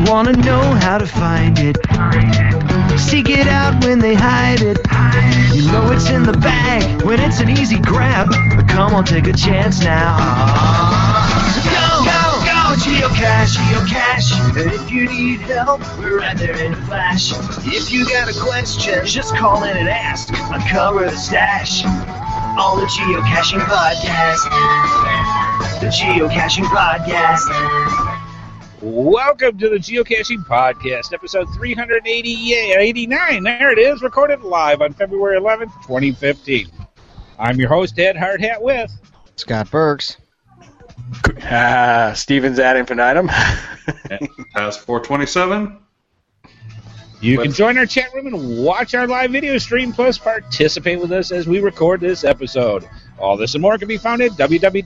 wanna know how to find it. Seek it out when they hide it. You know it's in the bag when it's an easy grab. But come on, take a chance now. Go, geocache, geocache. And if you need help, we're right there in a flash. If you got a question, just call in and ask. Uncover the stash on the Geocaching Podcast. The Geocaching Podcast. Welcome to the Geocaching Podcast, episode 389. There it is, recorded live on February 11th, 2015. I'm your host, Ed Hardhat, with Scott Burks. Steven's ad infinitum. Past 427. You can join our chat room and watch our live video stream, plus participate with us as we record this episode. All this and more can be found at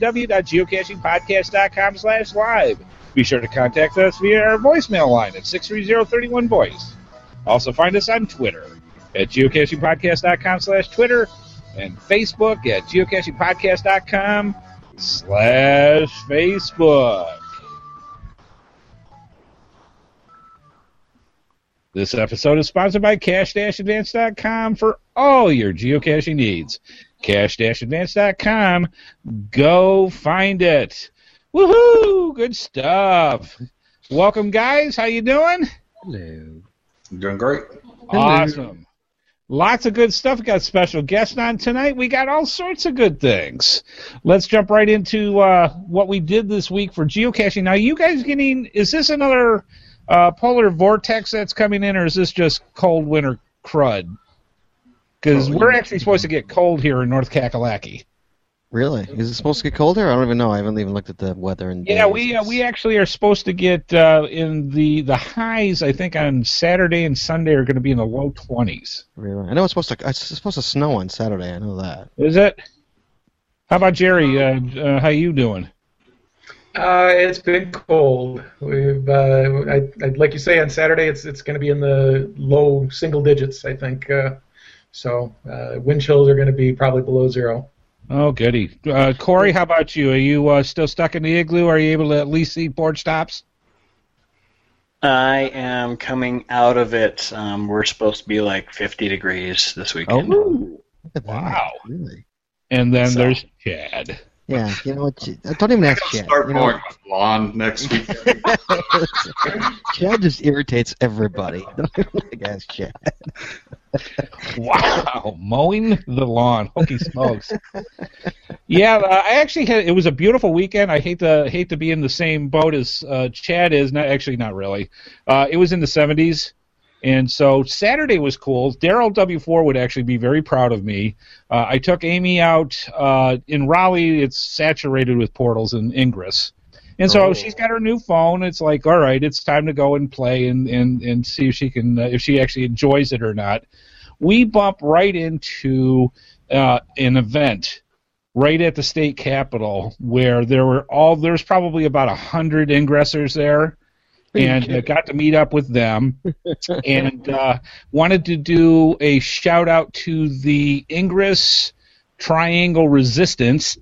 www.geocachingpodcast.com/live. Be sure to contact us via our voicemail line at 630-31-VOICE. Also find us on Twitter at geocachingpodcast.com/Twitter and Facebook at geocachingpodcast.com/Facebook. This episode is sponsored by Cache-Advance.com for all your geocaching needs. Cache-Advance.com. Go find it. Woohoo! Good stuff. Welcome, guys. How you doing? Hello. Doing great. Awesome. Lots of good stuff. We got a special guest on tonight. We got all sorts of good things. Let's jump right into what we did this week for geocaching. Now, you guys is this another polar vortex that's coming in, or is this just cold winter crud? Because we're actually supposed to get cold here in North Kakalaki. Really? Is it supposed to get colder? I don't even know. I haven't even looked at the weather. Yeah, we actually are supposed to get in the highs. I think on Saturday and Sunday are going to be in the low 20s. Really? I know it's supposed to snow on Saturday. I know that. Is it? How about Jerry? How you doing? It's been cold. We've, like you say, on Saturday it's going to be in the low single digits, I think. So wind chills are going to be probably below zero. Oh, goody. Corey, how about you? Are you still stuck in the igloo? Are you able to at least eat porch tops? I am coming out of it. We're supposed to be like 50 degrees this weekend. Oh, wow. Really? And then there's Chad. Yeah, you know what? Don't even ask Chad. Start mowing my lawn next week. Chad just irritates everybody. Don't even ask Chad. Wow, mowing the lawn. Holy smokes. Yeah, I actually it was a beautiful weekend. I hate to be in the same boat as Chad is. Not really. It was in the 70s. And so Saturday was cool. Daryl W4 would actually be very proud of me. I took Amy out in Raleigh. It's saturated with portals and ingress. And so she's got her new phone. It's like, all right, it's time to go and play and see if she can if she actually enjoys it or not. We bump right into an event right at the state capitol where there's probably about 100 ingressors there. And got to meet up with them, and wanted to do a shout out to the Ingress Triangle Resistance,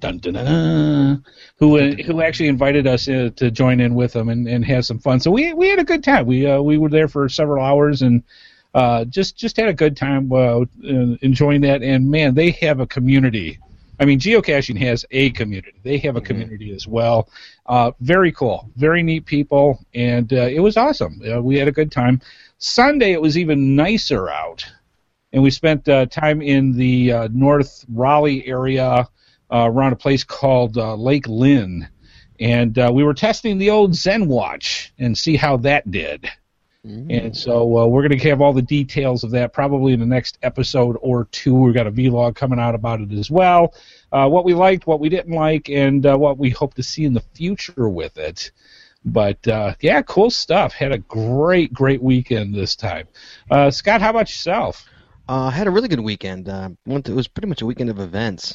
who actually invited us to join in with them and have some fun. So we had a good time. We were there for several hours and just had a good time enjoying that. And man, they have a community. I mean, geocaching has a community. They have a community as well. Very cool. Very neat people, and it was awesome. We had a good time. Sunday, it was even nicer out, and we spent time in the North Raleigh area around a place called Lake Lynn, and we were testing the old Zen Watch and see how that did. And so we're going to have all the details of that probably in the next episode or two. We've got a vlog coming out about it as well. What we liked, what we didn't like, and what we hope to see in the future with it. But, yeah, cool stuff. Had a great weekend this time. Scott, how about yourself? I had a really good weekend. It was pretty much a weekend of events.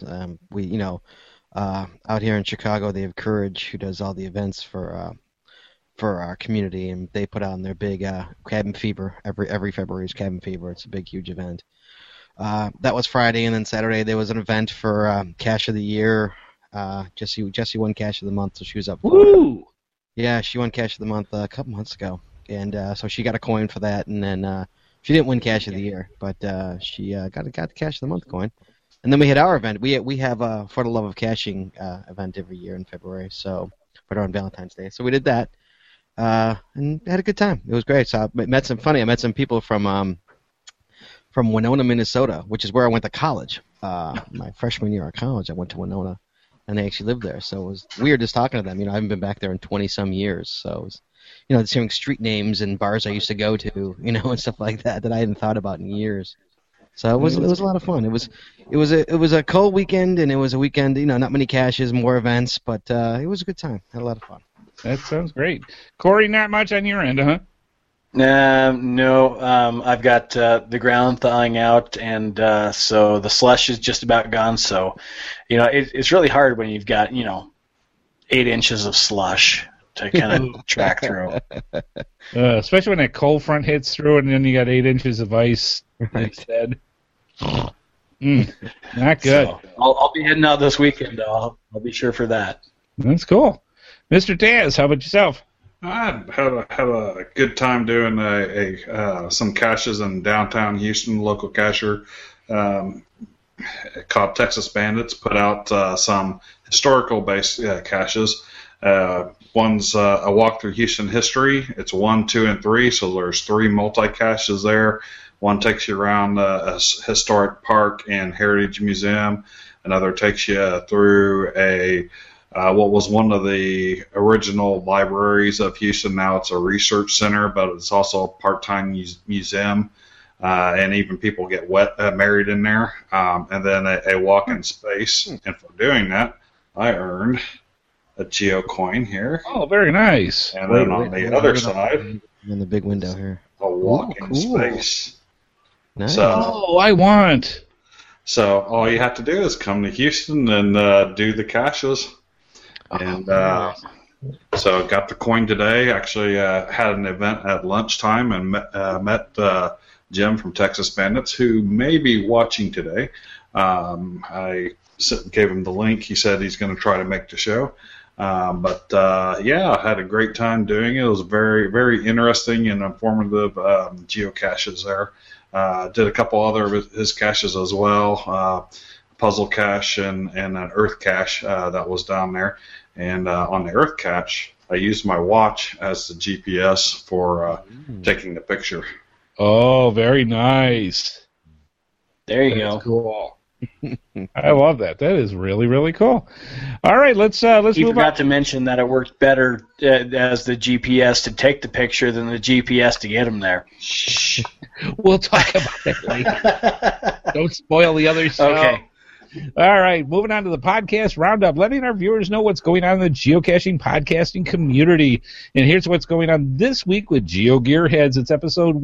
Out here in Chicago, they have Courage, who does all the events for our community, and they put on their big Cabin Fever every February is Cabin Fever. It's a big, huge event. That was Friday, and then Saturday there was an event for Cache of the Year. Jessie won Cache of the Month, so she was up for it. Woo! Yeah, she won Cache of the Month a couple months ago. and so she got a coin for that, and then she didn't win Cash of the Year, but she got the Cash of the Month coin. And then we had our event. We have a For the Love of Cashing event every year in February, so but on Valentine's Day. So we did that, and had a good time. It was great. So I met some people from Winona, Minnesota, which is where I went to college. My freshman year of college, I went to Winona, and they actually lived there. So it was weird just talking to them. I haven't been back there in 20-some years. So it was, just hearing street names and bars I used to go to, and stuff like that I hadn't thought about in years. So it was a lot of fun. It was a cold weekend, and it was a weekend, not many caches, more events, but it was a good time. Had a lot of fun. That sounds great. Corey, not much on your end, huh? No, I've got the ground thawing out, and so the slush is just about gone. So, it's really hard when you've got 8 inches of slush to kind of track through. Especially when that cold front hits through, and then you got 8 inches of ice instead. Not good. So, I'll be heading out this weekend, though. I'll be sure for that. That's cool. Mr. Taz, how about yourself? I had a good time doing some caches in downtown Houston. Local cacher called Texas Bandits put out some historical-based caches. One's a walk through Houston history. It's 1, 2, and 3, so there's 3 multi-caches there. One takes you around a historic park and heritage museum. Another takes you through what was one of the original libraries of Houston. Now it's a research center, but it's also a part-time museum, and even people get married in there. And then a walk in space. And for doing that, I earned a Geo coin here. Oh, very nice. And then on the other side, in the big window here, a walk in space. Nice. So, I want. So all you have to do is come to Houston and do the caches. And so I got the coin today. Actually had an event at lunchtime and met Jim from Texas Bandits, who may be watching today. I gave him the link. He said he's going to try to make the show. I had a great time doing it. It was very, very interesting and informative geocaches there. Did a couple other of his caches as well, puzzle cache and an earth cache that was down there. And on the earth cache, I used my watch as the GPS for taking the picture. Oh, very nice. There you That's go. Cool. I love that. That is really, really cool. All right, let's You move forgot on. to mention that it worked better as the GPS to take the picture than the GPS to get them there. Shh. We'll talk about that later. Don't spoil the other show. Okay. All right, moving on to the podcast roundup, letting our viewers know what's going on in the geocaching podcasting community. And here's what's going on this week with Geo Gearheads. It's episode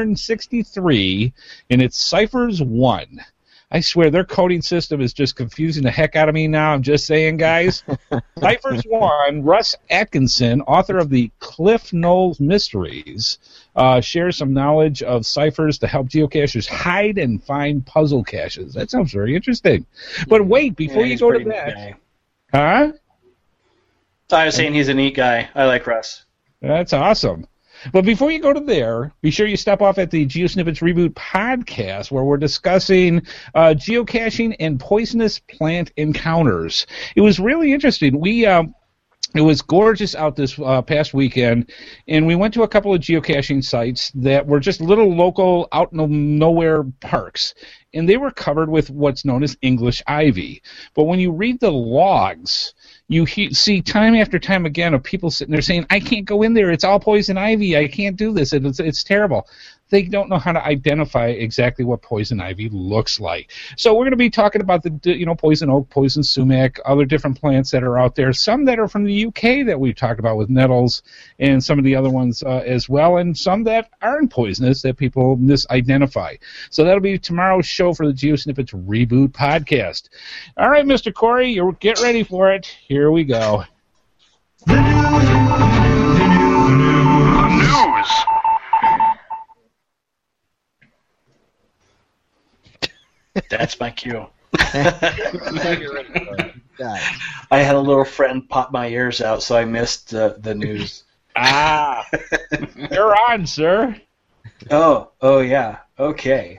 163, and it's Ciphers 1. I swear, their coding system is just confusing the heck out of me now. I'm just saying, guys. Ciphers 1, Russ Atkinson, author of the Cliff Knowles Mysteries, shares some knowledge of ciphers to help geocachers hide and find puzzle caches. That sounds very interesting. But wait, before you go to that... Huh? I was saying he's a neat guy. I like Russ. That's awesome. But before you go to there, be sure you stop off at the GeoSnippets Reboot podcast, where we're discussing geocaching and poisonous plant encounters. It was really interesting. It was gorgeous out this past weekend, and we went to a couple of geocaching sites that were just little local, out-nowhere parks, and they were covered with what's known as English ivy. But when you read the logs, you see time after time again of people sitting there saying, I can't go in there, it's all poison ivy, I can't do this, it's terrible. They don't know how to identify exactly what poison ivy looks like. So we're going to be talking about the poison oak, poison sumac, other different plants that are out there, some that are from the UK that we've talked about with nettles, and some of the other ones as well, and some that aren't poisonous that people misidentify. So that'll be tomorrow's show for the GeoSnippets Reboot podcast. All right, Mr. Corey, get ready for it. Here we go. News. That's my cue. God. I had a little friend pop my ears out, so I missed the news. Ah, you're on, sir. Oh yeah. Okay.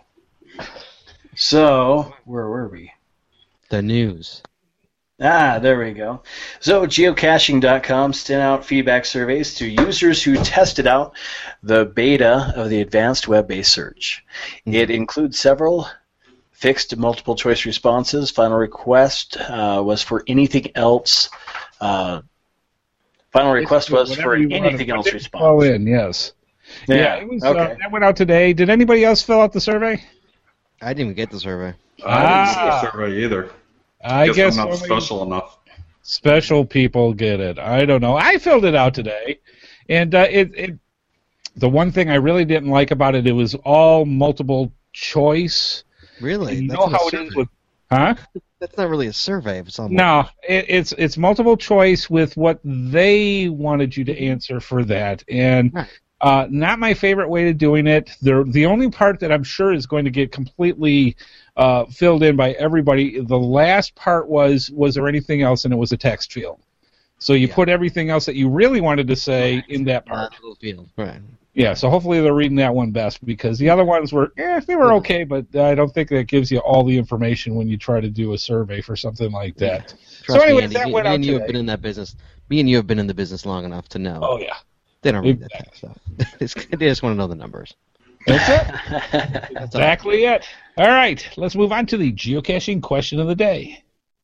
So, where were we? The news. There we go. So, geocaching.com sent out feedback surveys to users who tested out the beta of the advanced web-based search. It includes several fixed multiple choice responses. Final request was for anything else. Final request was for anything else response. Oh, in, yes. Yeah, it was, okay. that went out today. Did anybody else fill out the survey? I didn't even get the survey. I didn't see a survey either. I guess I'm not only special enough. special people get it. I don't know. I filled it out today, and the one thing I really didn't like about it, it was all multiple choice. Really? You That's know not a how it survey. is with, huh? That's not really a survey. If it's all No, it's multiple choice with what they wanted you to answer for that, and Right. not my favorite way of doing it. The only part that I'm sure is going to get completely filled in by everybody. The last part was there anything else, and it was a text field. So you put everything else that you really wanted to say in that part. little field. Right. Yeah, so hopefully they're reading that one best, because the other ones were, they were okay, but I don't think that gives you all the information when you try to do a survey for something like that. Trust So anyways, me, Andy, that went out me and you have today. been in that business. Me and you have been in the business long enough to know. Oh, yeah. They don't read that type of stuff. They just want to know the numbers. That's it. Exactly it. All right, let's move on to the geocaching question of the day.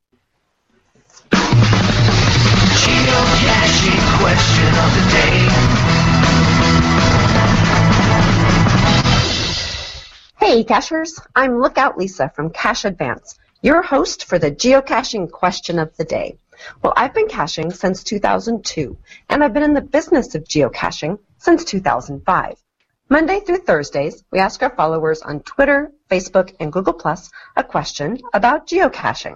Geocaching question of the day. Hey, cachers. I'm Lookout Lisa from Cache Advance, your host for the geocaching question of the day. Well, I've been caching since 2002, and I've been in the business of geocaching since 2005. Monday through Thursdays, we ask our followers on Twitter, Facebook, and Google Plus a question about geocaching.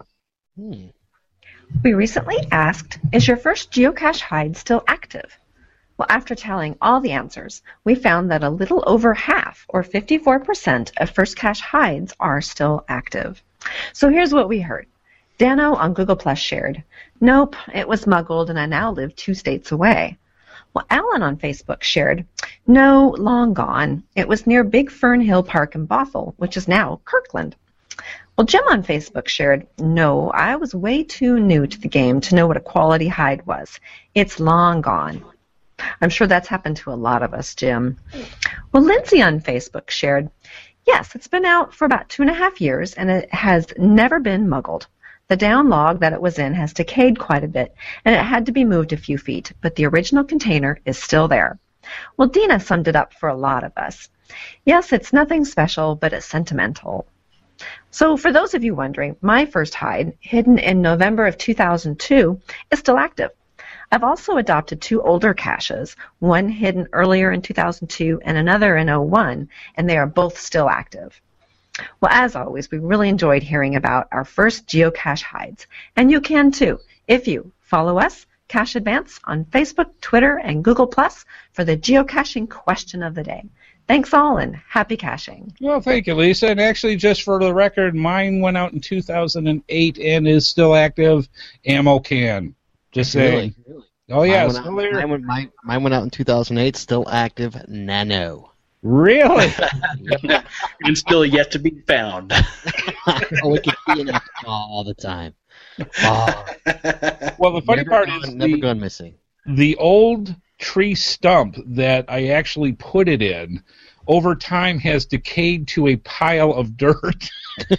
We recently asked, is your first geocache hide still active? Well, after tallying all the answers, we found that a little over half, or 54%, of first cache hides are still active. So here's what we heard. Dano on Google Plus shared, nope, it was muggled and I now live 2 states away. Well, Alan on Facebook shared, no, long gone. It was near Big Fern Hill Park in Bothell, which is now Kirkland. Well, Jim on Facebook shared, no, I was way too new to the game to know what a quality hide was. It's long gone. I'm sure that's happened to a lot of us, Jim. Well, Lindsay on Facebook shared, yes, it's been out for about 2.5 years and it has never been muggled. The down log that it was in has decayed quite a bit and it had to be moved a few feet, but the original container is still there. Well, Dina summed it up for a lot of us. Yes, it's nothing special, but it's sentimental. So for those of you wondering, my first hide, hidden in November of 2002, is still active. I've also adopted 2 older caches, one hidden earlier in 2002 and another in 2001, and they are both still active. Well, as always, we really enjoyed hearing about our first geocache hides, and you can too if you follow us, Cache Advance, on Facebook, Twitter, and Google Plus for the geocaching question of the day. Thanks all, and happy caching. Well, thank you, Lisa. And actually, just for the record, mine went out in 2008 and is still active. Ammo can. Just saying. Really? Oh, yeah, Mine still there. mine went out in 2008, still active, nano. Really? And still yet to be found. Oh, we can see it all the time. Oh, Well, the funny part is never gone missing. the old tree stump that I actually put it in over time has decayed to a pile of dirt.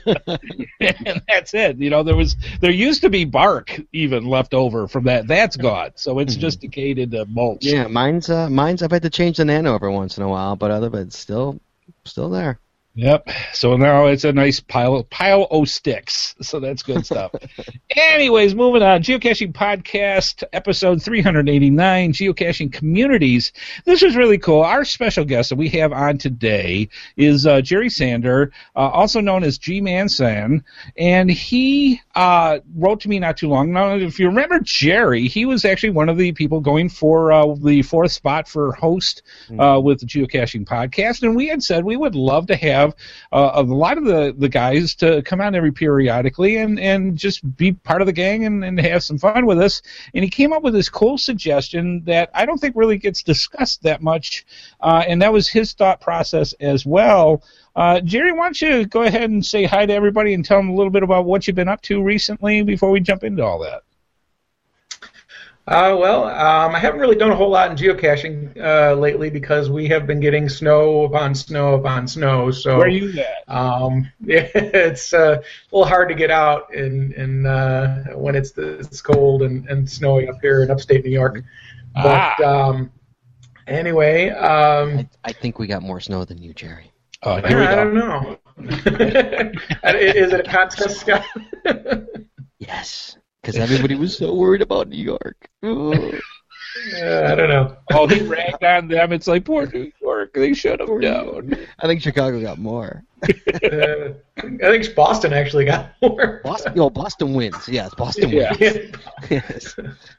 And that's it. You know, there used to be bark even left over from that. That's gone. So it's just decayed into mulch. Yeah, mine's I've had to change the nano every once in a while, but other than it's still there. Yep. So now it's a nice pile of sticks. So that's good stuff. Anyways, moving on. Geocaching Podcast, episode 389, Geocaching Communities. This is really cool. Our special guest that we have on today is Jerry Sander, also known as G-Man San, and he wrote to me not too long. Now, if you remember Jerry, he was actually one of the people going for the 4th spot for host with the Geocaching Podcast, and we had said we would love to have have a lot of the guys to come on every periodically and just be part of the gang and have some fun with us. And he came up with this cool suggestion that I don't think really gets discussed that much, and that was his thought process as well. Jerry, why don't you go ahead and say hi to everybody and tell them a little bit about what you've been up to recently before we jump into all that. I haven't really done a whole lot in geocaching lately because we have been getting snow upon snow upon snow. So where are you at? It's a little hard to get out in when it's cold and snowy up here in upstate New York. But anyway, I think we got more snow than you, Jerry. Oh, here we go. I don't know. Is it a contest, Scott? Yes. Because everybody was so worried about New York. I don't know. Oh, he ragged on them. It's like, poor New York. They shut them down. I think Chicago got more. I think Boston actually got more. Boston wins. Yes, Boston wins. Yes.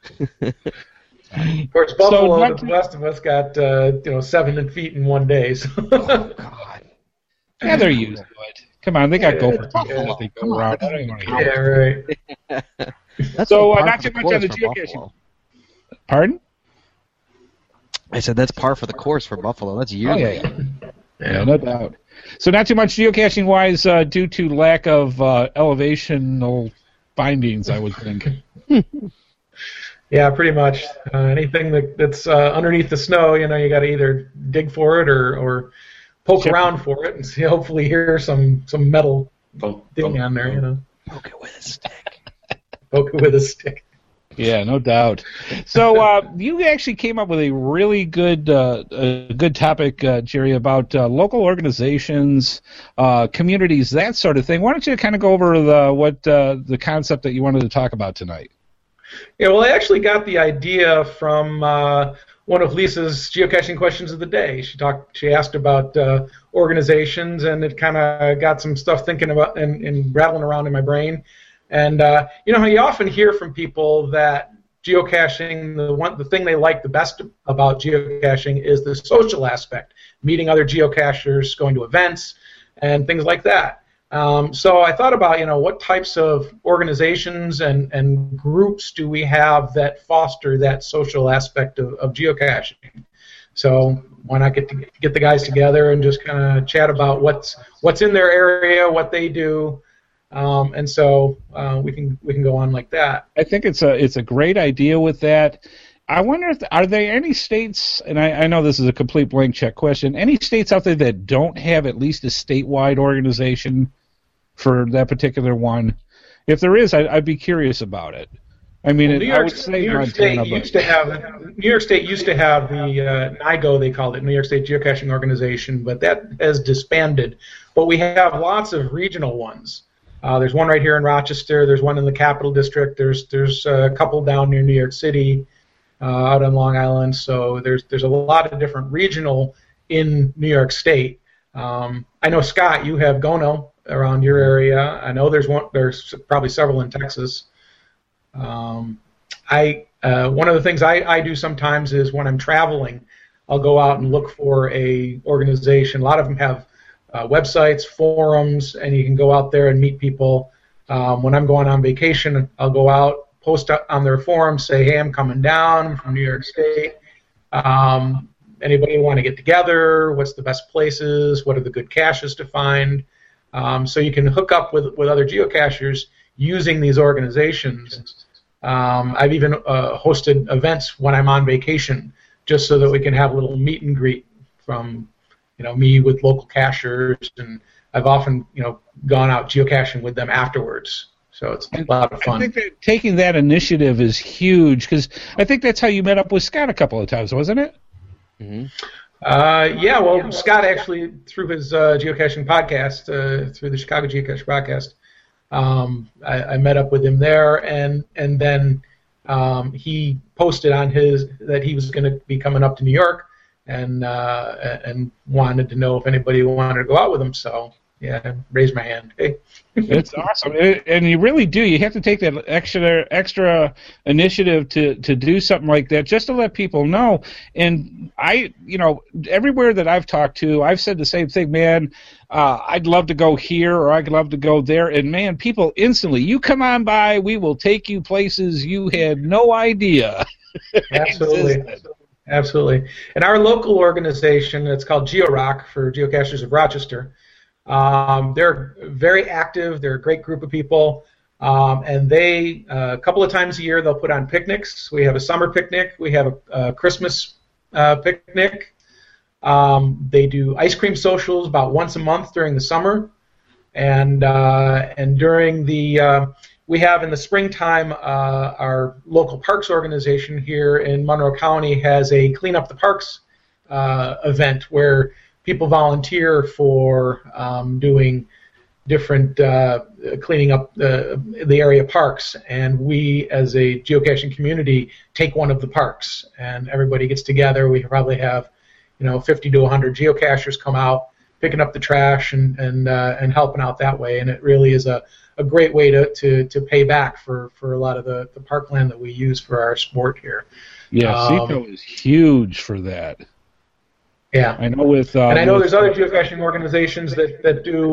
Of course, Buffalo, the rest of us got 7 feet in one day. So. Oh, God. Yeah, they're used to it. Come on, they got Gopher. Buffalo. They go around. I don't even want to hear it. Yeah, right. That's so not too much on the geocaching. Buffalo. Pardon? I said that's par for the course for Buffalo. That's yearly. Oh, yeah, no doubt. So not too much geocaching-wise due to lack of elevational findings, I would think. Yeah, pretty much. Anything that's underneath the snow, you got to either dig for it or poke around for it and see. Hopefully, hear some metal ding on there. Poke it with a stick. Poke it with a stick. Yeah, no doubt. So you actually came up with a really good topic, Jerry, about local organizations, communities, that sort of thing. Why don't you kind of go over the concept that you wanted to talk about tonight? Yeah, well, I actually got the idea from one of Lisa's geocaching questions of the day. She asked about organizations, and it kind of got some stuff thinking about and rattling around in my brain. And you often hear from people that geocaching, the thing they like the best about geocaching is the social aspect, meeting other geocachers, going to events, and things like that. So I thought about, what types of organizations and groups do we have that foster that social aspect of geocaching? So why not get the guys together and just kind of chat about what's in their area, what they do. And so we can go on like that. I think it's a great idea with that. I wonder are there any states, and I know this is a complete blank check question, any states out there that don't have at least a statewide organization for that particular one? If there is, I'd be curious about it. I mean, New I would say New York State used to have the NIGO, they called it, New York State Geocaching Organization, but that has disbanded. But we have lots of regional ones. There's one right here in Rochester. There's one in the Capital District. There's a couple down near New York City, out on Long Island. So there's a lot of different regional in New York State. I know, Scott, you have Gono around your area. I know there's probably several in Texas. One of the things I do sometimes is when I'm traveling, I'll go out and look for a organization. A lot of them have websites, forums, and you can go out there and meet people. When I'm going on vacation, I'll go out, post on their forums, say, hey, I'm coming down, I'm from New York State. Anybody want to get together? What's the best places? What are the good caches to find? So you can hook up with other geocachers using these organizations. I've even hosted events when I'm on vacation, just so that we can have a little meet and greet from me with local cachers, and I've often gone out geocaching with them afterwards. So it's a lot of fun. I think that taking that initiative is huge, because I think that's how you met up with Scott a couple of times, wasn't it? Mm-hmm. Yeah, well, Scott actually, through his geocaching podcast, through the Chicago Geocache podcast, I met up with him there, and then he posted on his that he was going to be coming up to New York, and wanted to know if anybody wanted to go out with him. So yeah, raise my hand. Hey. It's awesome, and you really do. You have to take that extra initiative to do something like that, just to let people know. And everywhere that I've talked to, I've said the same thing, man. I'd love to go here, or I'd love to go there, and man, people instantly, you come on by, we will take you places you had no idea. Absolutely. Absolutely. And our local organization, it's called GeoRock for Geocachers of Rochester. They're very active. They're a great group of people, and they a couple of times a year they'll put on picnics. We have a summer picnic. We have a Christmas picnic. They do ice cream socials about once a month during the summer, and during the we have in the springtime our local parks organization here in Monroe County has a Clean Up the Parks event where people volunteer for doing different cleaning up the area parks, and we as a geocaching community take one of the parks, and everybody gets together. We probably have 50 to 100 geocachers come out picking up the trash and helping out that way, and it really is a great way to pay back for a lot of the parkland that we use for our sport here. Yeah, CECO is huge for that. Yeah, I know and I know there's other geocaching organizations that do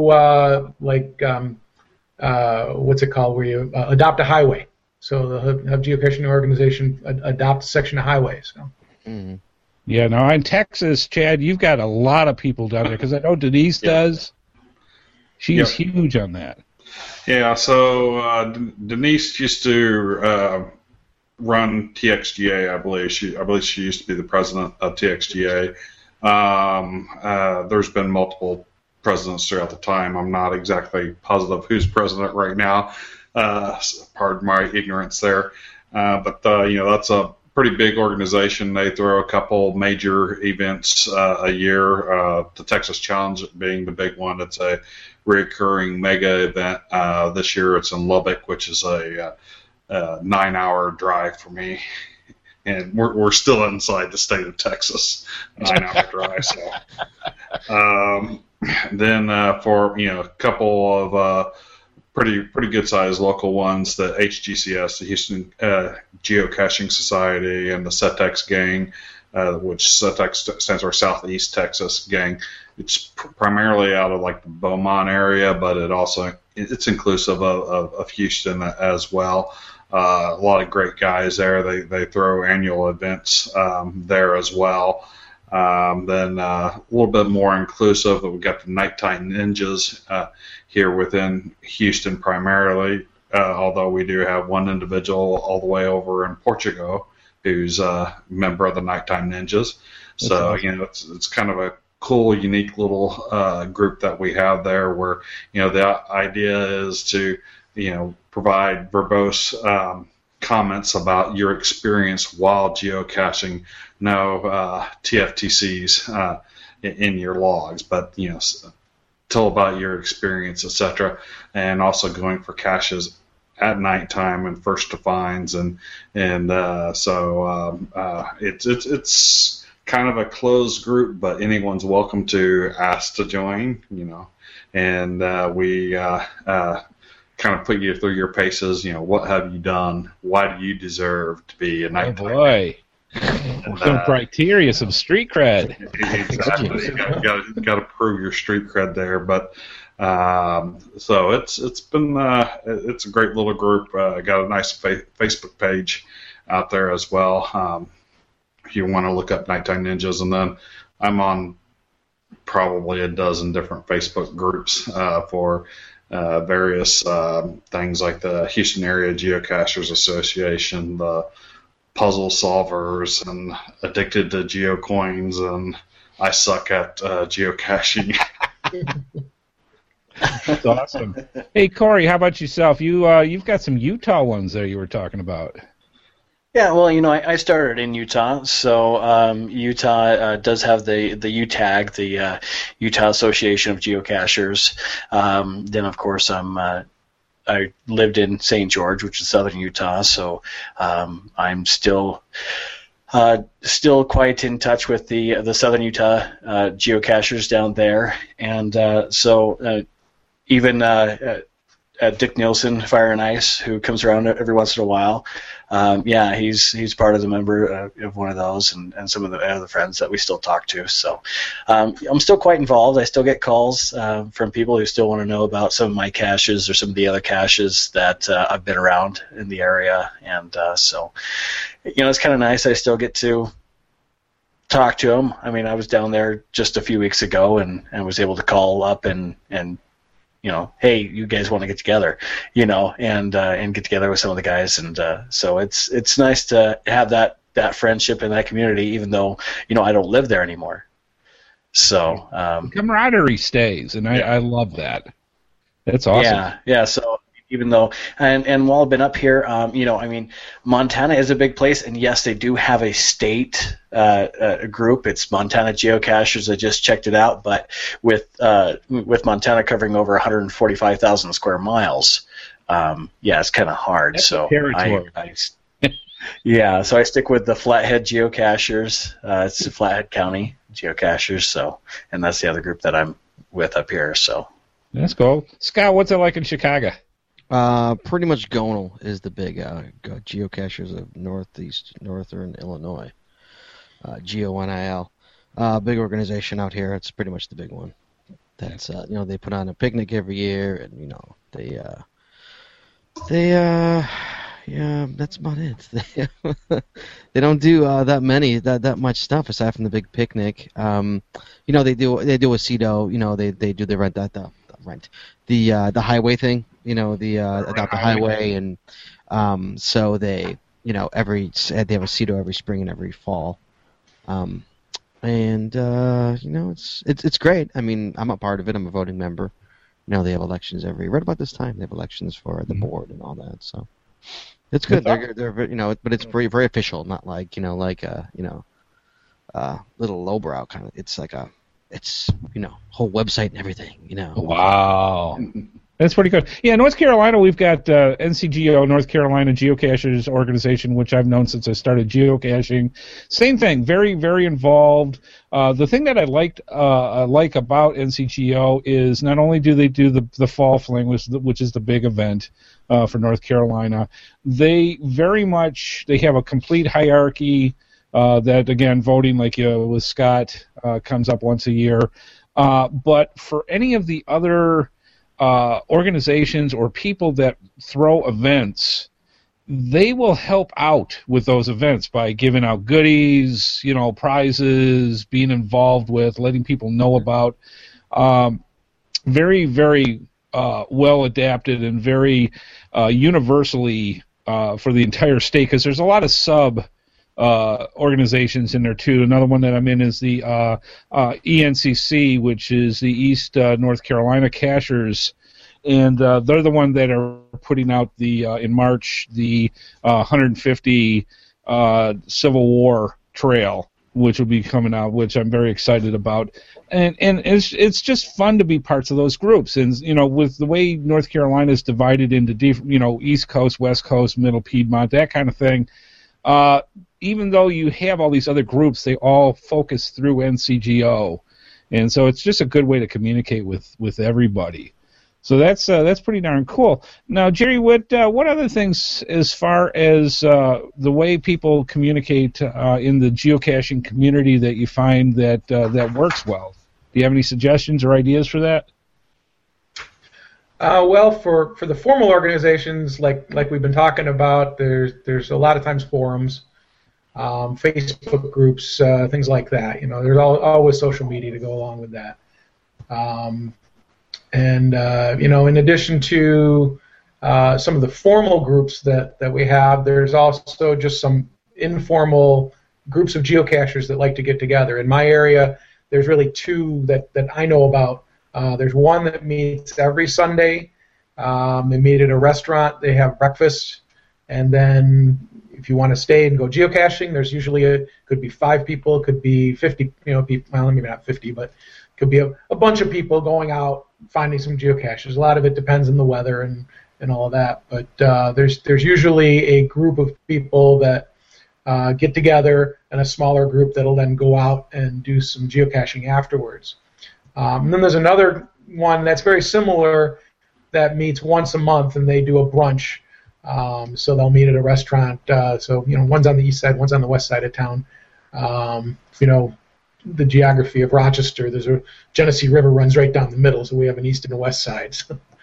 what's it called, where you adopt a highway. So they'll have geocaching organization adopt a section of highway. So. Mm-hmm. Yeah, now in Texas, Chad, you've got a lot of people down there because I know Denise does. She's huge on that. Yeah, so Denise used to run TXGA, I believe. She used to be the president of TXGA. There's been multiple presidents throughout the time. I'm not exactly positive who's president right now. Pardon my ignorance there. But that's a pretty big organization. They throw a couple major events a year. The Texas Challenge being the big one. It's a recurring mega event. This year it's in Lubbock, which is a 9-hour drive for me. And we're still inside the state of Texas, 9-hour drive. So, then for a couple of pretty good sized local ones, the HGCS, the Houston Geocaching Society, and the SETEX gang, which SETEX stands for Southeast Texas gang. It's primarily out of like the Beaumont area, but it's inclusive of Houston as well. A lot of great guys there. They throw annual events there as well. Then a little bit more inclusive, we've got the Nighttime Ninjas here within Houston primarily, although we do have one individual all the way over in Portugal who's a member of the Nighttime Ninjas. So, it's kind of a cool, unique little group that we have there where, the idea is to, provide verbose comments about your experience while geocaching. No TFTCs in your logs, but tell about your experience, etc. And also going for caches at nighttime and first to finds, so it's kind of a closed group, but anyone's welcome to ask to join. And we kind of put you through your paces. What have you done? Why do you deserve to be a nighttime? Oh boy, some criteria, some street cred. Exactly, you got to prove your street cred there. But so it's been it's a great little group. Got a nice Facebook page out there as well. If you want to look up Nighttime Ninjas, and then I'm on probably a dozen different Facebook groups for various things like the Houston Area Geocachers Association, the Puzzle Solvers, and Addicted to GeoCoins, and I Suck at Geocaching. That's awesome. Hey, Corey, how about yourself? You've got some Utah ones there you were talking about. Yeah, well, I started in Utah, so Utah does have the UTAG, the Utah Association of Geocachers. Then, of course, I lived in St. George, which is southern Utah, so I'm still quite in touch with the southern Utah geocachers down there, and so even Dick Nielsen, Fire and Ice, who comes around every once in a while. He's part of the member of one of those, and some of the other friends that we still talk to. So I'm still quite involved. I still get calls from people who still want to know about some of my caches or some of the other caches that I've been around in the area, and so it's kind of nice. I still get to talk to them. I mean, I was down there just a few weeks ago and was able to call up and hey, you guys want to get together, and get together with some of the guys, and so it's nice to have that friendship and that community, even though I don't live there anymore. So camaraderie stays, and I love that. That's awesome. Yeah. So even though, and while I've been up here, Montana is a big place, and yes, they do have a state group. It's Montana Geocachers. I just checked it out, but with Montana covering over 145,000 square miles, it's kind of hard. That's so territory. So I stick with the Flathead Geocachers. It's the Flathead County Geocachers. So, and that's the other group that I'm with up here. So that's cool. Scott, what's it like in Chicago? Pretty much Gonal is the big geocachers of northern Illinois. GONIL. Big organization out here. It's pretty much the big one. That's they put on a picnic every year, and that's about it. They don't do that much stuff aside from the big picnic. They do a CEDO. They do the the highway thing. Adopt the highway, and so they they have a CEDO every spring and every fall. It's great. I mean, I'm a part of it. I'm a voting member. They have elections right about this time. They have elections for the board and all that. So it's good. They're but it's very, very official. Not like little lowbrow kind of. It's like whole website and everything. Wow. That's pretty good. Yeah, North Carolina, we've got NCGO, North Carolina Geocachers Organization, which I've known since I started geocaching. Same thing, very, very involved. The thing that I like about NCGO is not only do they do the Fall Fling, which is the big event for North Carolina, they have a complete hierarchy that, again, voting like with Scott comes up once a year. But for any of the other organizations or people that throw events, they will help out with those events by giving out goodies, prizes, being involved with, letting people know about. Very, very well adapted and very universally for the entire state, because there's a lot of sub organizations in there too. Another one that I'm in is the ENCC, which is the East North Carolina Cachers, and they're the one that are putting out the in March the 150 Civil War Trail, which will be coming out, which I'm very excited about. And it's just fun to be parts of those groups. And with the way North Carolina is divided into East Coast, West Coast, Middle Piedmont, that kind of thing. Even though you have all these other groups, they all focus through NCGO, and so it's just a good way to communicate with everybody. So that's pretty darn cool. Now, Jerry, what other things, as far as the way people communicate in the geocaching community, that you find that works well? Do you have any suggestions or ideas for that? Well, for the formal organizations, like we've been talking about, there's a lot of times forums, Facebook groups, things like that. There's always social media to go along with that. In addition to some of the formal groups that we have, there's also just some informal groups of geocachers that like to get together. In my area, there's really two that I know about. There's one that meets every Sunday. They meet at a restaurant. They have breakfast, and then if you want to stay and go geocaching, there's usually could be 5 people, could be 50, people, well, maybe not 50, but could be a bunch of people going out finding some geocaches. A lot of it depends on the weather and all of that, but there's usually a group of people that get together and a smaller group that'll then go out and do some geocaching afterwards. And then there's another one that's very similar that meets once a month, and they do a brunch. So they'll meet at a restaurant. So one's on the east side, one's on the west side of town. The geography of Rochester, there's a Genesee River runs right down the middle, so we have an east and a west side.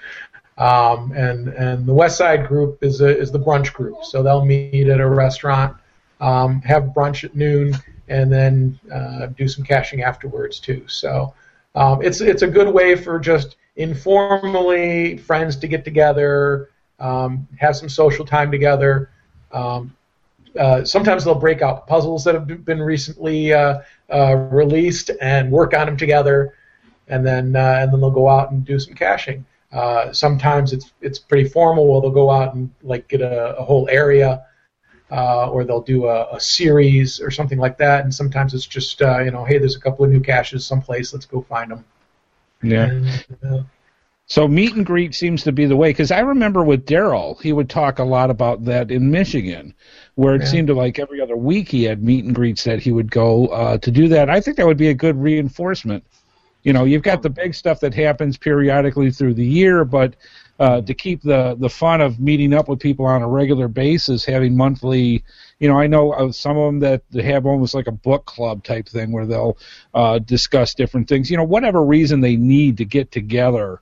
And the west side group is the brunch group. So they'll meet at a restaurant, have brunch at noon, and then do some caching afterwards too. So it's a good way for just informally friends to get together, have some social time together. Sometimes they'll break out puzzles that have been recently released and work on them together, and then they'll go out and do some caching. Sometimes it's pretty formal. Well, they'll go out and get a whole area, or they'll do a series or something like that. And sometimes it's just hey, there's a couple of new caches someplace. Let's go find them. Yeah. And, so meet and greet seems to be the way, because I remember with Daryl, he would talk a lot about that in Michigan, where it seemed to every other week he had meet and greets that he would go to do that. I think that would be a good reinforcement. You've got the big stuff that happens periodically through the year, but to keep the fun of meeting up with people on a regular basis, having monthly, I know some of them that have almost like a book club type thing where they'll discuss different things, whatever reason they need to get together.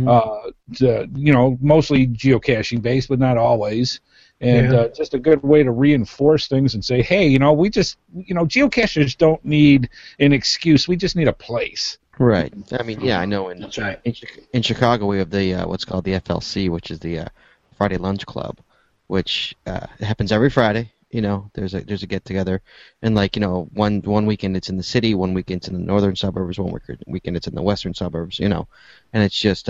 Mostly geocaching based, but not always. And just a good way to reinforce things and say, hey, we just, geocachers don't need an excuse. We just need a place. Right. I mean, I know That's right. in Chicago we have the what's called the FLC, which is the Friday Lunch Club, which happens every Friday. There's a get together, and one weekend it's in the city, one weekend it's in the northern suburbs, one weekend it's in the western suburbs, and it's just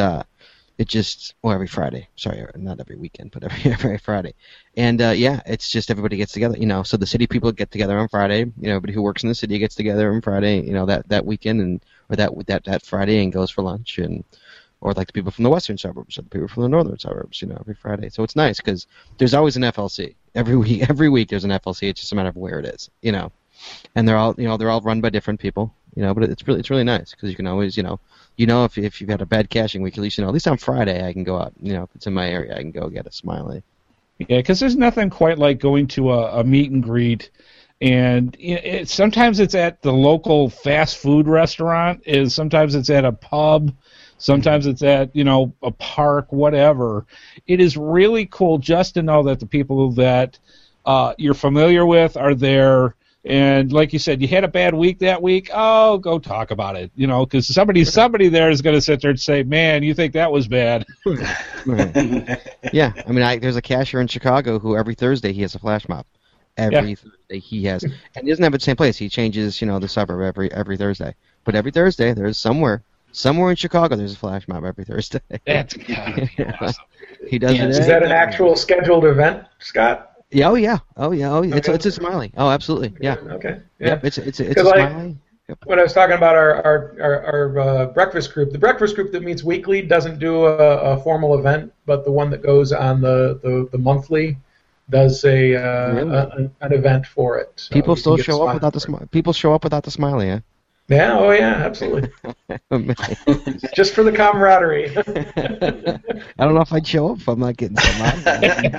every Friday. Sorry, not every weekend, but every Friday. And it's just everybody gets together, so the city people get together on Friday, everybody who works in the city gets together on Friday, that weekend or that Friday and goes for lunch, or like the people from the western suburbs or the people from the northern suburbs, every Friday. So it's nice because there's always an FLC. Every week there's an FLC. It's just a matter of where it is, and they're all run by different people, but it's really nice because you can always, if you've had a bad caching week, at least on Friday I can go out, if it's in my area, I can go get a Smiley. Yeah, because there's nothing quite like going to a meet and greet, and sometimes it's at the local fast food restaurant, sometimes it's at a pub, sometimes it's at a park, whatever. It is really cool just to know that the people that you're familiar with are there. And like you said, you had a bad week that week. Oh, go talk about it, because somebody there is going to sit there and say, "Man, you think that was bad?" Right. Yeah, I mean, there's a cacher in Chicago who every Thursday he has a flash mob. Every Thursday he has, and he doesn't have it the same place. He changes, the suburb every Thursday. But every Thursday there's somewhere in Chicago there's a flash mob every Thursday. That's gotta be awesome. He does it. Is that an actual scheduled event, Scott? Yeah, oh yeah. Okay. It's a Smiley. Oh, absolutely. Yeah. Okay. Yeah. Yep. It's a Smiley. Yep. When I was talking about our breakfast group, the breakfast group that meets weekly doesn't do a formal event, but the one that goes on the monthly does an event for it. So people still show up without the Smiley. People show up without the Smiley, yeah. Yeah, oh yeah, absolutely. Just for the camaraderie. I don't know if I'd show up if I'm not getting some out.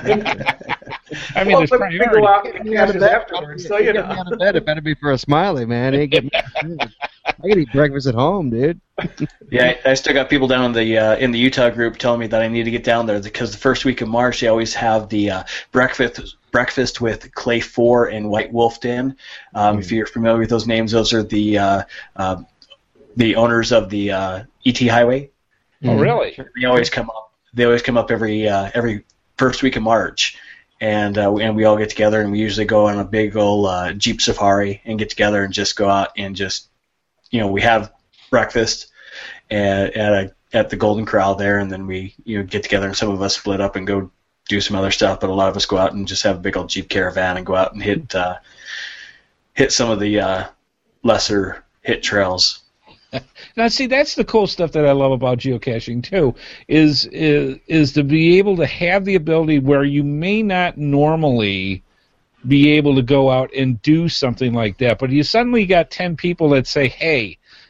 I mean, there's priority. Go out and get caches afterwards, so Get me out of bed. It better be for a Smiley, man. I can eat breakfast at home, dude. Yeah, I still got people down in the Utah group telling me that I need to get down there because the first week of March they always have the breakfast with Clay 4 and White Wolf Den. If you're familiar with those names, those are the owners of the ET Highway. Oh, really? They always come up. They always come up every first week of March, and we all get together, and we usually go on a big old Jeep safari and get together and just go out and just, we have breakfast at the Golden Corral there, and then we get together, and some of us split up and go do some other stuff, but a lot of us go out and just have a big old Jeep caravan and go out and hit some of the lesser hit trails. Now, see, that's the cool stuff that I love about geocaching too, is to be able to have the ability where you may not normally be able to go out and do something like that, but you suddenly got 10 people that say, "Hey,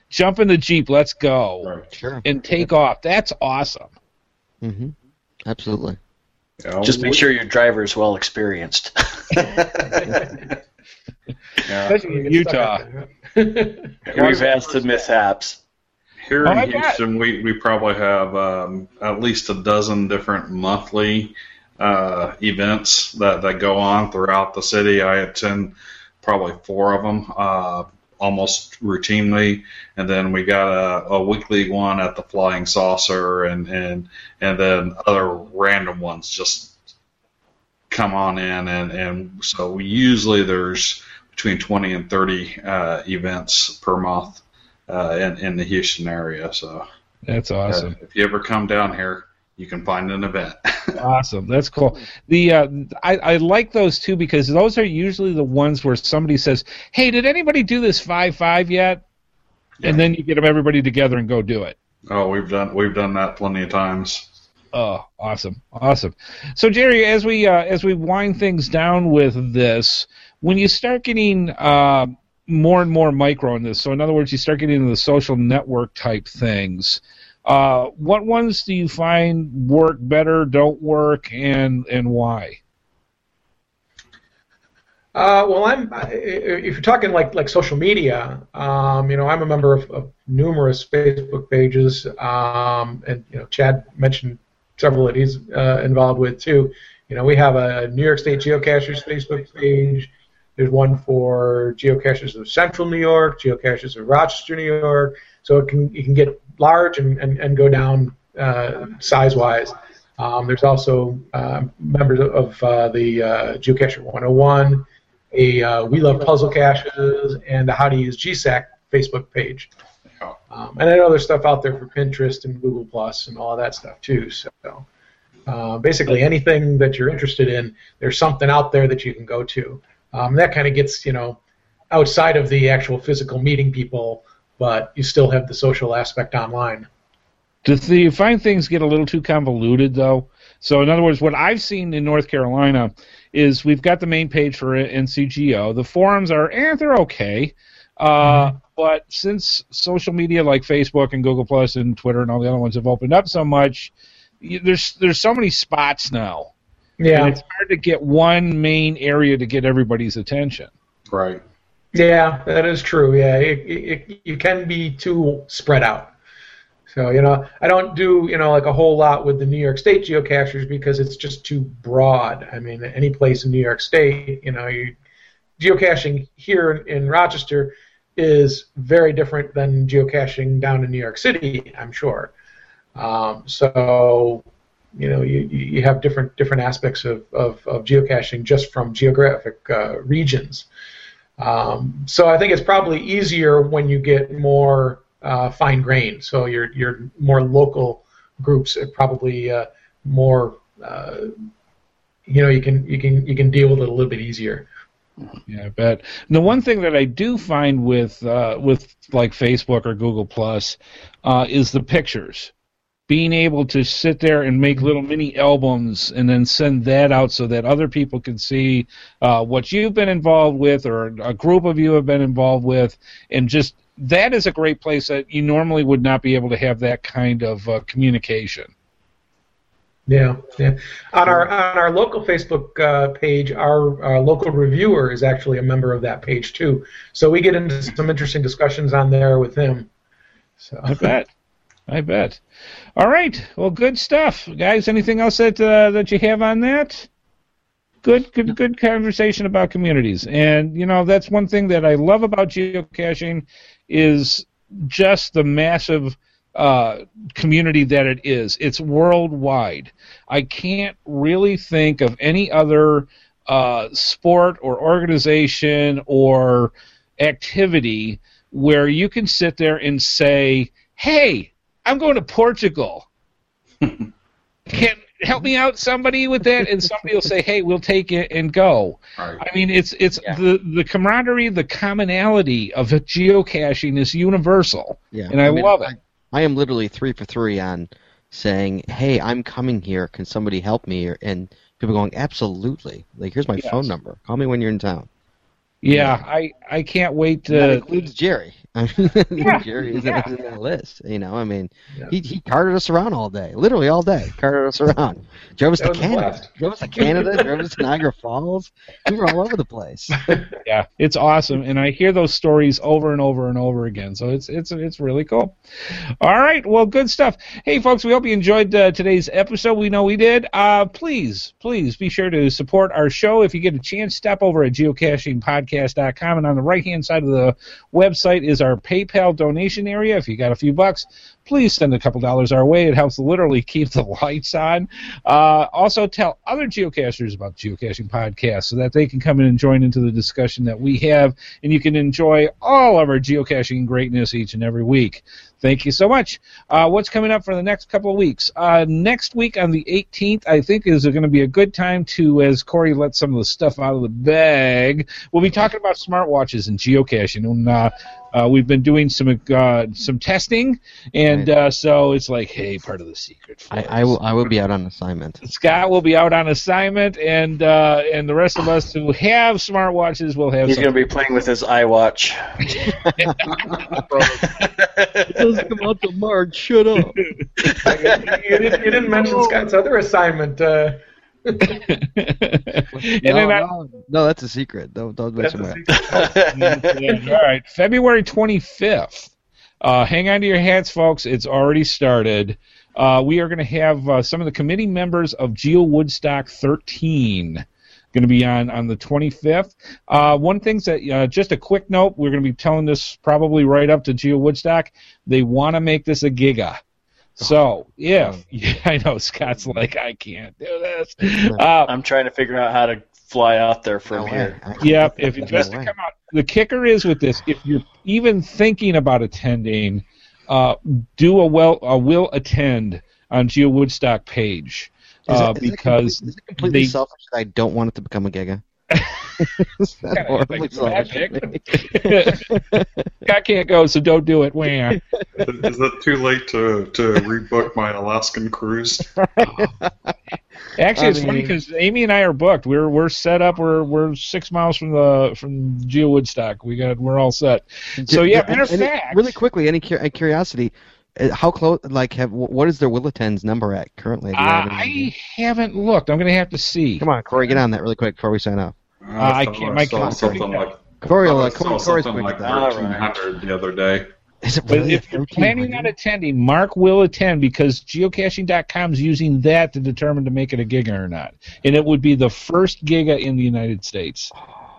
jump in the Jeep, let's go, Right. Sure. and take off. That's awesome. Mm-hmm. Absolutely. Yeah, Just make sure your driver is well experienced. Yeah. Especially when you get stuck out there. We've had some mishaps. Here Oh, in I bet. Houston, we probably have at least a dozen different monthly events that go on throughout the city. I attend probably 4 of them almost routinely, and then we got a weekly one at the Flying Saucer, and then other random ones just come on in, and so usually there's between 20 and 30 events per month in the Houston area. So That's awesome. if you ever come down here, you can find an event. Awesome. That's cool. The I like those too because those are usually the ones where somebody says, "Hey, did anybody do this 5-5 yet?" And then you get them everybody together and go do it. Oh, we've done that plenty of times. Oh, awesome. So Jerry, as we wind things down with this, when you start getting more and more micro in this, so in other words, you start getting into the social network type things. What ones do you find work better, don't work, and why? Well, if you're talking like social media, I'm a member of numerous Facebook pages, and Chad mentioned several that he's involved with too. We have a New York State Geocachers Facebook page. There's one for geocachers of Central New York, geocachers of Rochester, New York. So you can get large and go down size-wise. There's also members of the Geocacher 101, a We Love Puzzle Caches, and a How to Use GSAC Facebook page. And I know there's stuff out there for Pinterest and Google Plus and all of that stuff too. So basically anything that you're interested in, there's something out there that you can go to. That kind of gets outside of the actual physical meeting people, but you still have the social aspect online. Do you find things get a little too convoluted, though? So, in other words, what I've seen in North Carolina is we've got the main page for NCGO. The forums are, they're okay. But since social media like Facebook and Google Plus and Twitter and all the other ones have opened up so much, there's so many spots now. Yeah. And it's hard to get one main area to get everybody's attention. Right. Yeah, that is true. Yeah, you can be too spread out. So, I don't do, like a whole lot with the New York State geocachers because it's just too broad. I mean, any place in New York State, geocaching here in Rochester is very different than geocaching down in New York City, I'm sure. So, you have different aspects of geocaching just from geographic regions. So I think it's probably easier when you get more fine grained. So your more local groups are probably more. You can deal with it a little bit easier. Yeah, I bet. And the one thing that I do find with like Facebook or Google Plus is the pictures. Being able to sit there and make little mini albums and then send that out so that other people can see what you've been involved with or a group of you have been involved with, and just that is a great place that you normally would not be able to have that kind of communication. Yeah. On our local Facebook page, our local reviewer is actually a member of that page too. So we get into some interesting discussions on there with him. So I bet. All right. Well, good stuff, guys. Anything else that you have on that? Good conversation about communities, and that's one thing that I love about geocaching is just the massive community that it is. It's worldwide. I can't really think of any other sport or organization or activity where you can sit there and say, "Hey, I'm going to Portugal. Can help me out, somebody, with that?" And somebody will say, "Hey, we'll take it and go." Right. I mean, it's the camaraderie, the commonality of geocaching is universal, and I love it. I am literally 3 for 3 on saying, "Hey, I'm coming here. Can somebody help me?" And people going, "Absolutely. Like, here's my phone number. Call me when you're in town." Yeah, I can't wait to. That includes Jerry. I mean, Yeah, Jerry isn't yeah. in that list. You know, I mean, Yeah. he carted us around all day, literally all day. Carted us around. Drove us That to was a Canada. blast. Drove us to Canada. Drove us to Niagara Falls. We were all over the place. Yeah, it's awesome, and I hear those stories over and over and over again. So it's really cool. All right, well, good stuff. Hey, folks, we hope you enjoyed today's episode. We know we did. Please be sure to support our show if you get a chance. Stop over at geocachingpodcast.com, and on the right-hand side of the website is our PayPal donation area. If you got a few bucks, please send a couple dollars our way. It helps literally keep the lights on. Also, tell other geocachers about the Geocaching Podcast so that they can come in and join into the discussion that we have, and you can enjoy all of our geocaching greatness each and every week. Thank you so much. What's coming up for the next couple of weeks? Next week on the 18th, I think, is going to be a good time to, as Corey lets some of the stuff out of the bag, we'll be talking about smartwatches and geocaching. And we've been doing some testing, and so it's like, hey, part of the secret. I will be out on assignment. Scott will be out on assignment, and the rest of us who have smartwatches will have. He's going to be playing with his iWatch. It doesn't come out till March. Shut up. You didn't mention Scott's other assignment. And No, that's a secret. Don't mention That's all right, February 25th. Hang on to your hats, folks. It's already started. We are going to have some of the committee members of Geo Woodstock 13 going to be on the 25th. One thing that, just a quick note, we're going to be telling this probably right up to Geo Woodstock. They want to make this a giga. So, yeah, I know Scott's like, I can't do this. I'm trying to figure out how to fly out there from here. Yeah, if it just to come out. The kicker is with this, if you're even thinking about attending, do a will attend on Geo Woodstock page. Because is it completely selfish that I don't want it to become a giga? Is that horribly selfish? Scott can't go, so don't do it. Wham. Is it too late to rebook my Alaskan cruise? Actually, it's funny because Amy and I are booked. We're set up. We're 6 miles from Geo Woodstock. We're all set. So yeah, matter of fact, really quickly, any curiosity. How close? What is their will attend's number at currently? I haven't looked. I'm going to have to see. Come on, Corey, get on that really quick before we sign off. I can't. My something like Corey's something quick. like 1,300 the other day. Is it But really if you're planning on attending, Mark will attend because geocaching.com is using that to determine to make it a giga or not, and it would be the first giga in the United States.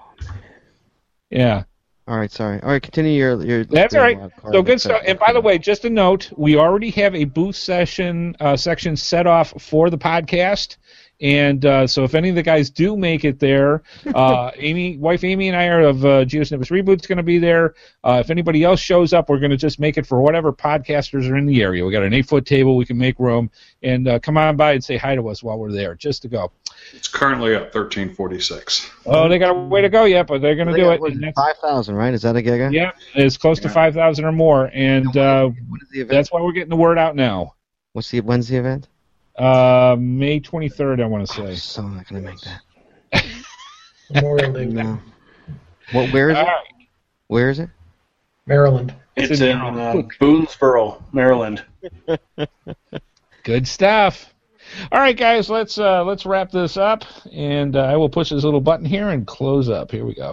Yeah. All right, sorry. All right, continue your. That's all right. So good stuff. And by the way, just a note: we already have a booth section set off for the podcast. And so if any of the guys do make it there, wife Amy and I are of GeoSnippets Reboot's going to be there. If anybody else shows up, we're going to just make it for whatever podcasters are in the area. We got an 8-foot table. We can make room. And come on by and say hi to us while we're there, just to go. It's currently at 1346. Oh, they got a way to go yet, but they're going to do it. 5,000, right? Is that a giga? Yeah, it's close to 5,000 or more. And what is the event? that's why we're getting the word out now. When's the event? May 23rd, I want to say. I'm so not going to make that. Memorial Day. No. Where is it? Right. Where is it? Maryland. It's in Boonesboro, Maryland. Good stuff. All right, guys, let's wrap this up, and I will push this little button here and close up. Here we go.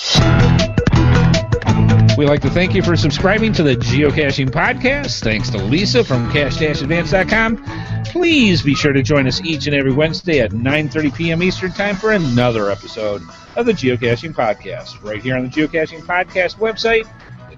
We'd like to thank you for subscribing to the Geocaching Podcast. Thanks to Lisa from Cache-Advance.com. Please be sure to join us each and every Wednesday at 9:30 p.m. Eastern Time for another episode of the Geocaching Podcast, right here on the Geocaching Podcast website at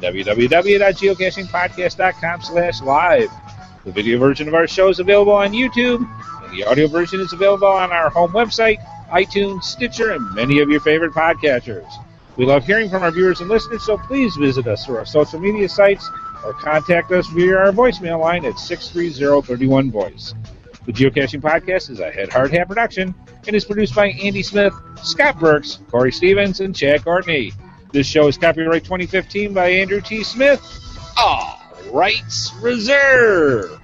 www.geocachingpodcast.com/live. The video version of our show is available on YouTube, and the audio version is available on our home website, iTunes, Stitcher, and many of your favorite podcatchers. We love hearing from our viewers and listeners, so please visit us through our social media sites or contact us via our voicemail line at 630-31-VOICE. The Geocaching Podcast is a Head Hard Hat production and is produced by Andy Smith, Scott Burks, Corey Stevens, and Chad Courtney. This show is copyright 2015 by Andrew T. Smith. All rights reserved.